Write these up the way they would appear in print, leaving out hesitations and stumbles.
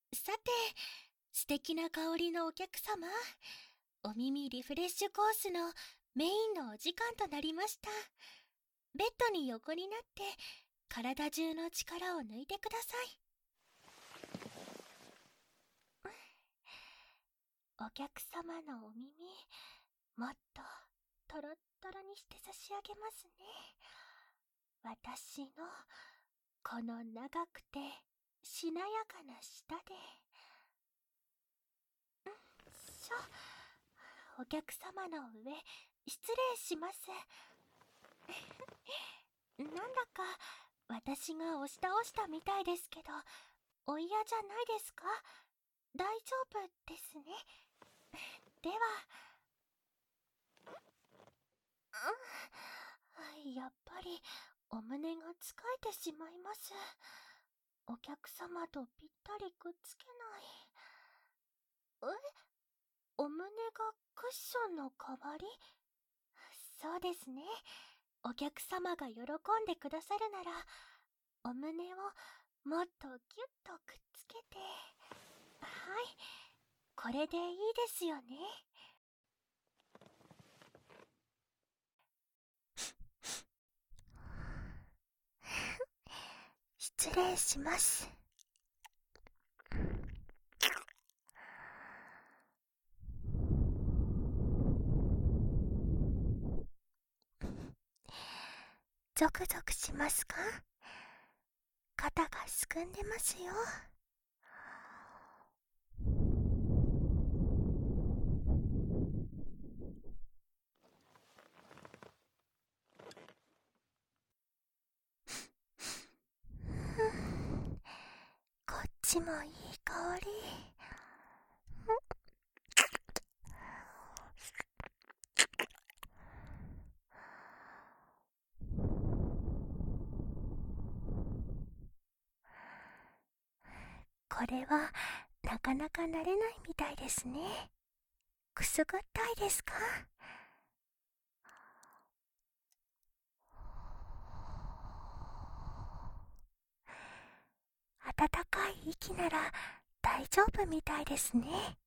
さて、素敵な香りのお客様、お耳リフレッシュコースのメインのお時間となりました。ベッドに横になって体中の力を抜いてください。お客様のお耳、もっとトロットロにして差し上げますね。私のこの長くてしなやかな舌で。お客様の上、失礼します。なんだか私が押し倒したみたいですけど、お嫌じゃないですか？大丈夫ですね。では。やっぱりお胸がつかえてしまいます。お客様とぴったりくっつけない。お胸がクッションの代わり？そうですね。お客様が喜んでくださるなら、お胸をもっとギュッとくっつけて。はい、これでいいですよね。失礼します。ゾクゾクしますか？肩がすくんでますよ。こっちもいい香り。これはなかなか慣れないみたいですね。くすぐったいですか？暖かい息なら大丈夫みたいですね。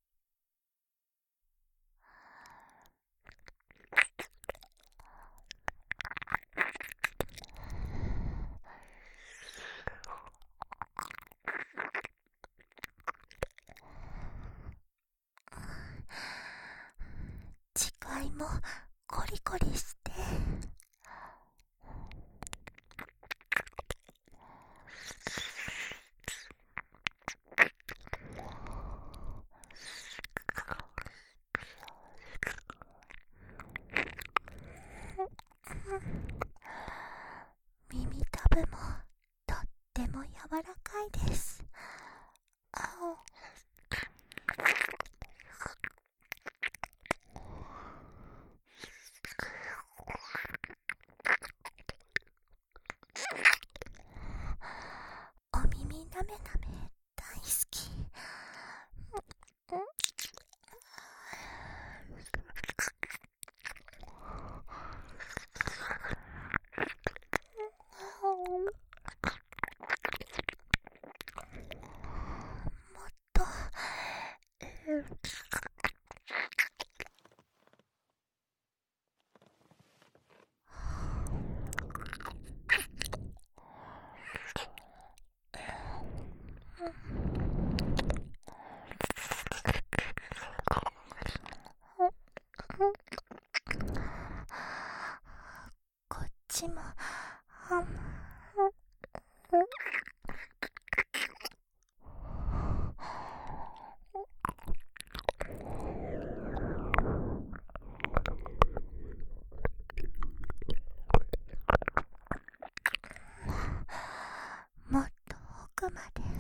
次回もコリコリして。耳たぶもとっても柔らかいです。お耳なめなめ大好き。もっと。こっちも。もっと奥まで。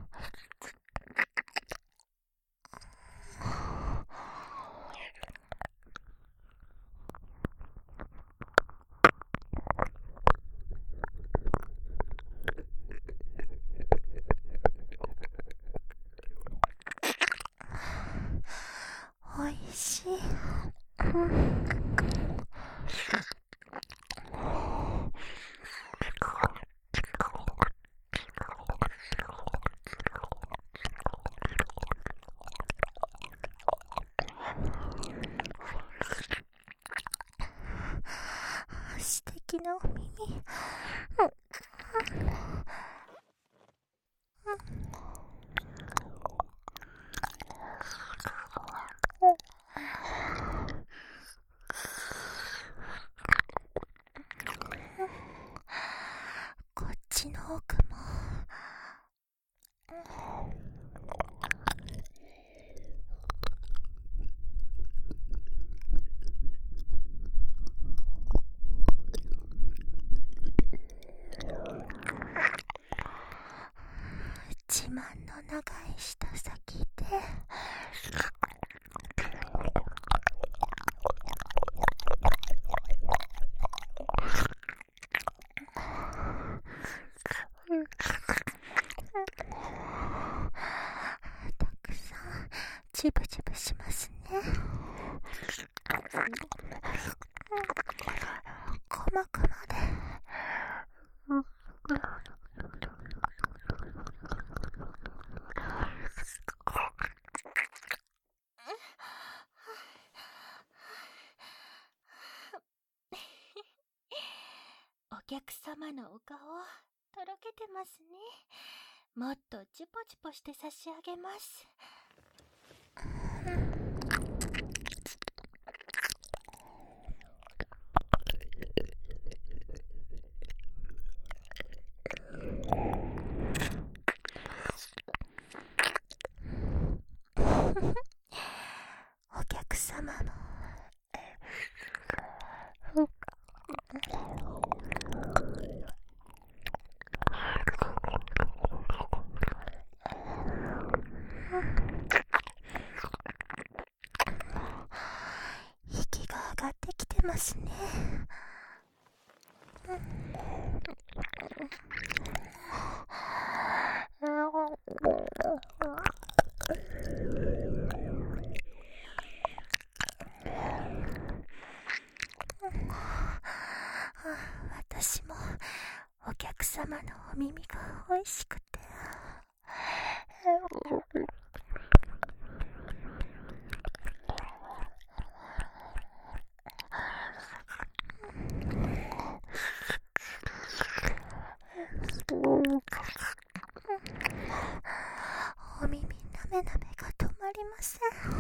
おいしい。 自慢の長い舌先でたくさんジブジブしますね。鼓膜までお客様のお顔とろけてますね。もっとチュポチュポして差し上げます。お客様も息が上がってきてますね。私もお客様のお耳が美味しくてお耳なめなめが止まりません。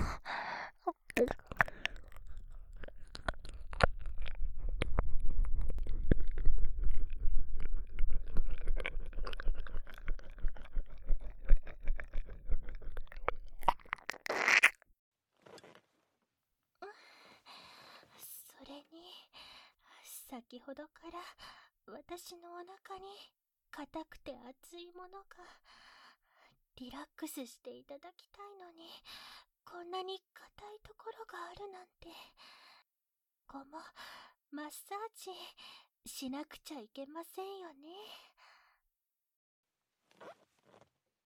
それに先ほどから私のお腹に硬くて熱いものが。リラックスしていただきたいのにこんなに硬いところがあるなんて。ここもマッサージしなくちゃいけませんよね。